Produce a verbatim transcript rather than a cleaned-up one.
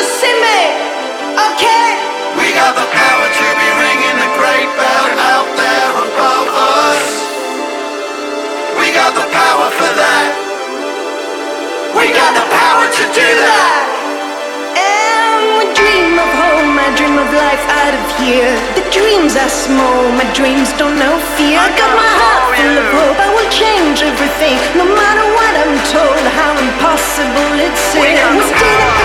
see me? Okay. We got the power to be ringing the great bell out there above us. We got the power for that. We got the power to do that. And we dream of home, I dream of life out of here. The dreams are small, my dreams don't know fear. I got my heart full of hope, I will change everything. No matter what I'm told, how impossible it seems. We still